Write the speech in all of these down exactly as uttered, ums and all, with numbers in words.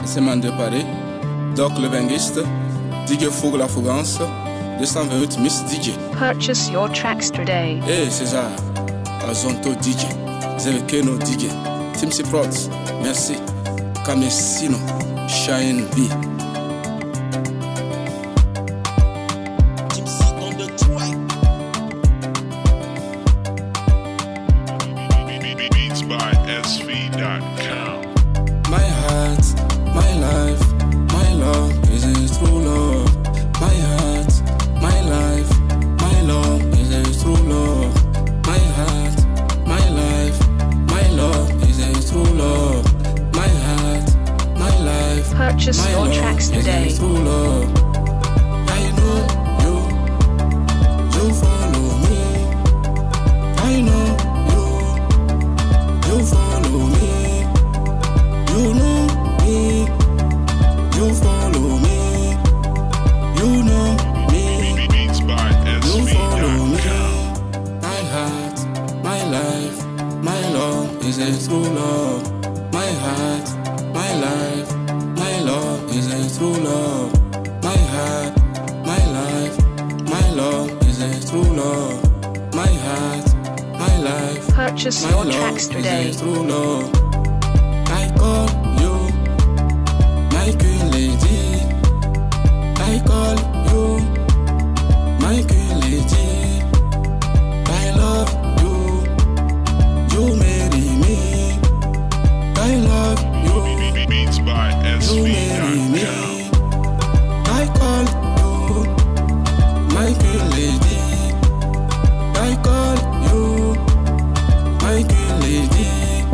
c'est Man de Paris, Doc le Bengiste, D J Foug la Fougance, deux cent vingt-huit Miss D J. Purchase your tracks today. Hey César, Azonto D J, Zevekeno D J, Tim C. Prods, merci, Kamesino, Shine B. My heart, my life, my love is a true love. My heart, my life, my love is a true love. My heart, my life, my love is a true love. My heart, my life, purchase my your love tracks today. Is a true love. I know you, you follow me. I know you, you follow me. You know me, you follow me, you know me, you follow me. My heart, my life, my love is a true love. My heart, my life, my love is a true love. My heart, my life, my love is a true love. My heart, my life, purchase my your love tracks today. Is a true love. I call you my queen lady. I call you my queen lady. I love you, you marry me. I love you, you marry me. I call you my queen lady. I call you my queen lady.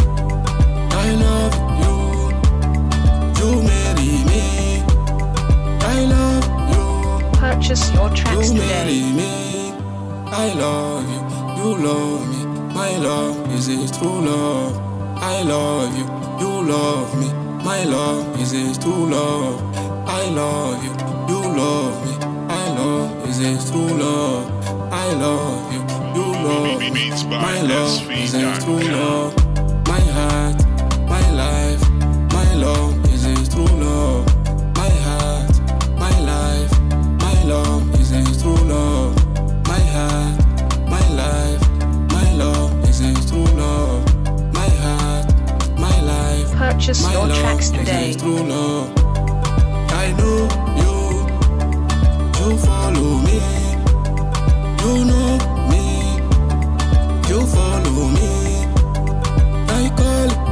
I love you, you marry me. I love you, purchase your tracks you today. marry me. I love you, you love me. My love is a true love. I love you, you love me. My love is a true love. I love you, you love me. My love is a true love. I love you, you love me. My love is a true love. My heart, my life, my love is a true love. My heart, my life, my love is a true love. My heart, my life, my love is a true love. My heart, my life, purchase my your love tracks is today. a true love. I know you, you follow me. You know me, you follow me. I call